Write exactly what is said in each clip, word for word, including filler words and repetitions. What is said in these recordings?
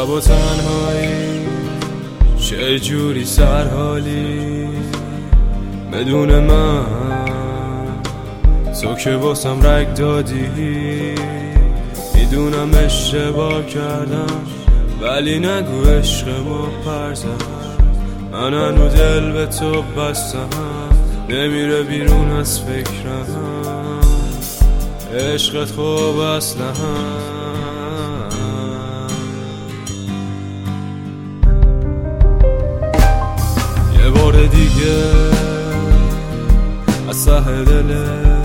شب و تنهایی چه جوری سرحالی بدون من، تو که واسم رگ دادی. میدونم اشتباه کردم ولی نگو عشق ما پرزم. من هنو دل به تو بستم، نمیره بیرون از فکرم. عشقت خوب اصلا یه بار دیگه از ته دلت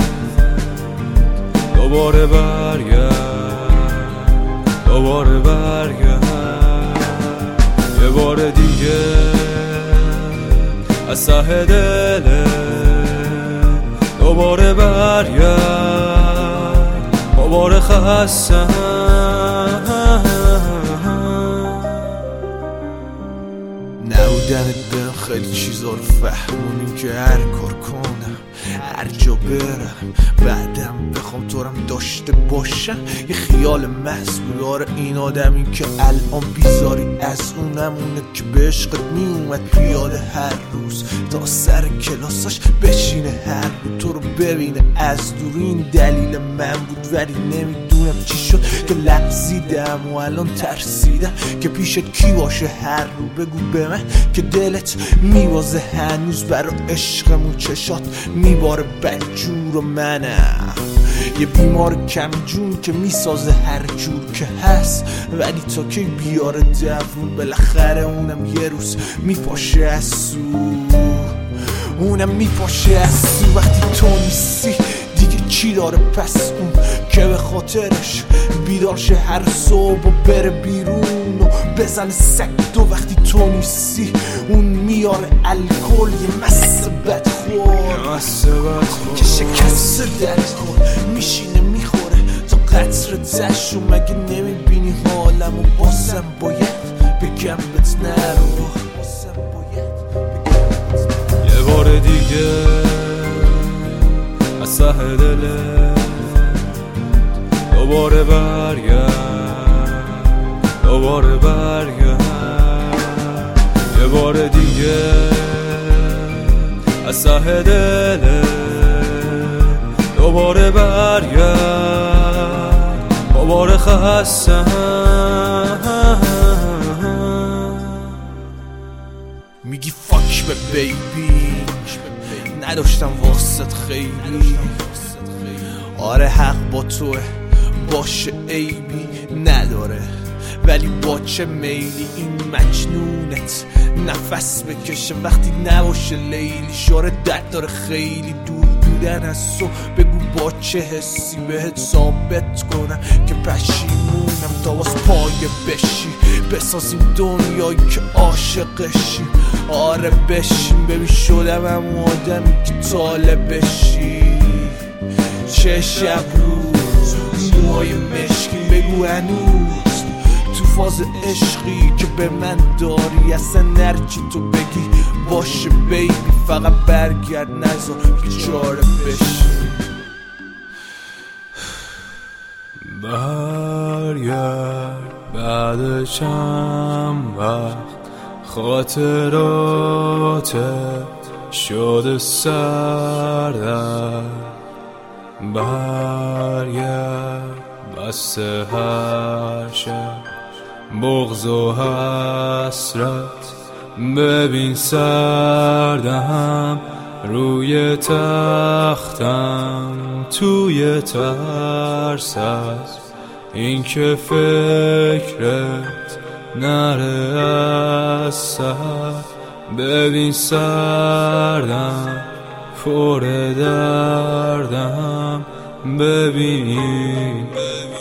دوباره برگرد، دوباره برگرد. یه بار دیگه از ته دلت دوباره برگرد، دوباره خستم. نبودنت بهم خیلی چیزا رو فهمونیم که هر کار کنم هر جا برم بعدم بخوام تو رم داشته باشم یه خیال محض بود. آره این آدمی که الان بیزاری از اونمونه که به عشقت میومد پیاده هر روز تا سر کلاساش بشینه هر روز تو رو ببینه از دور. این دلیل من بود ولی نمیدونم چی شد که لغزیدم و الان ترسیدم که پیشت کی باشه هر رو. بگو به من که دلت میوازه هنوز برا عشقمون چشات میباره بدجور و منم یه بیمار کم جون که میسازه هر جور که هست ولی تا که بیاره دوون بالاخره اونم یه روز میپاشه از سو، اونم میپاشه از سو. وقتی تو نیستی دیگه چی داره پس اون که به خاطرش بیدار شه هر صبح و بره بیرون و بزن سکت. و وقتی تو نیستی اون میاره الکل یه مست بدخور که شکست دلخور میشینه میخوره تا قطر تشو. مگه نمیبینی حالم و بازم باید بگم بهت نرو. یه بار دیگه از ته دلت دوباره برگرد، دوباره برگرد. یه بار دیگه از ته دلت دوباره برگرد، دوباره خستم. میگی فاک به بیبی نداشتم واسط خیلی. آره حق با توه باشه عیبی نداره ولی با چه میلی این مجنونت نفس بکشه وقتی نباشه لیلی. شاره درد داره خیلی دور بودن از تو. بگو با چه حسی بهت ثابت کنم که پشیمونم تا باز پایه بشی. بسازیم دنیایی که عاشقشیم. آره بشیم ببین شدم هم آدمی که طالب بشی. چه شب روز موهای مشکین بگو هنوز تو فاز عشقی که به من داری. اصلا نرچی تو بگی باشه بیبی فقط برگرد نذار بیچاره بشی. برگرد بعد چند وقت خاطراتت شده سردر. برگرد بسته هر شب بغض و حسرت. ببین سردم روی تختم توی ترس است این که فکرت نره از سر. ببین سردم پر دردم ببین